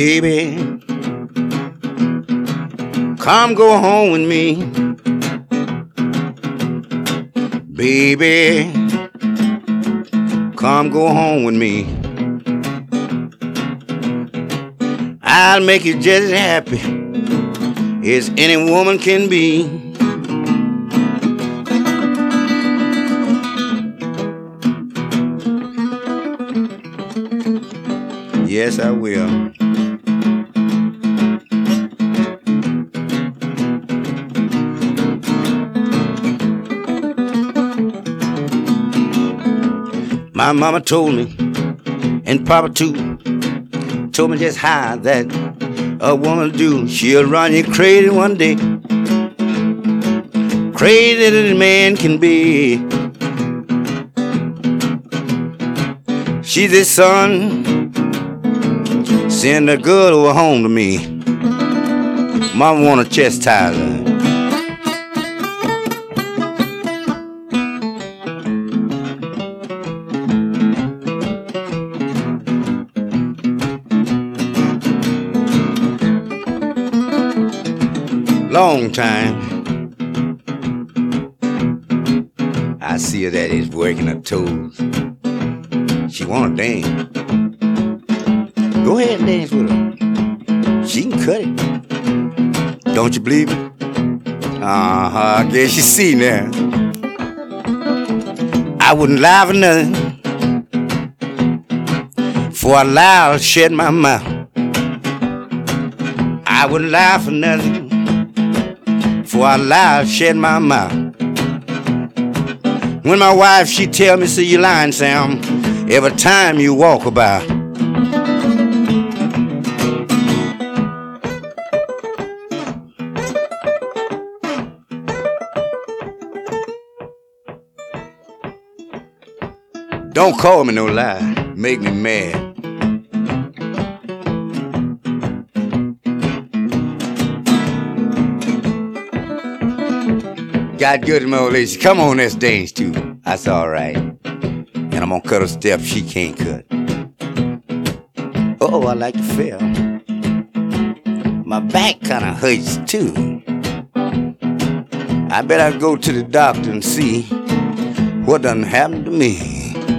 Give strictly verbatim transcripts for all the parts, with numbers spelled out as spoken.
Baby, come go home with me. Baby, come go home with me. I'll make you just as happy as any woman can be. Yes, I will. My mama told me, and Papa too, told me just how that a woman do. She'll run you crazy one day, crazy that a man can be. She said, son, send a girl over home to me. Mama wanna chastise her. Long time I see her that is working her toes. She wanna dance. Go ahead and dance with her. She can cut it. Don't you believe it? Uh-huh, I guess you see now. I wouldn't lie for nothing, for I lie, I'll shut my mouth. I wouldn't lie for nothing, for I lie, I'll shut my mouth. When my wife, she tell me, see you lying, Sam, every time you walk about. Don't call me no lie, make me mad. Got good, my old lady. Come on, let's dance too. That's all right. And I'm gonna cut a step she can't cut. Oh, I like to feel. My back kinda hurts too. I better go to the doctor and see what done happened to me.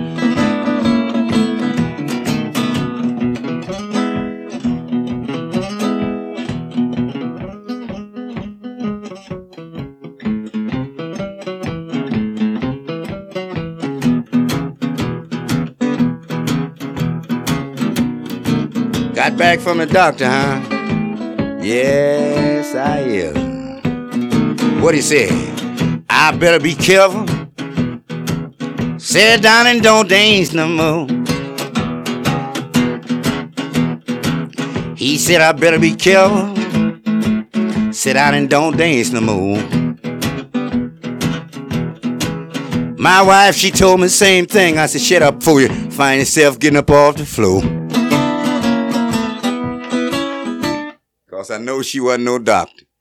Got back from the doctor, huh? Yes, I am. What he say? I better be careful. Sit down and don't dance no more. He said I better be careful. Sit down and don't dance no more. My wife, she told me the same thing. I said, shut up before you find yourself getting up off the floor. Cause I know she wasn't no doctor.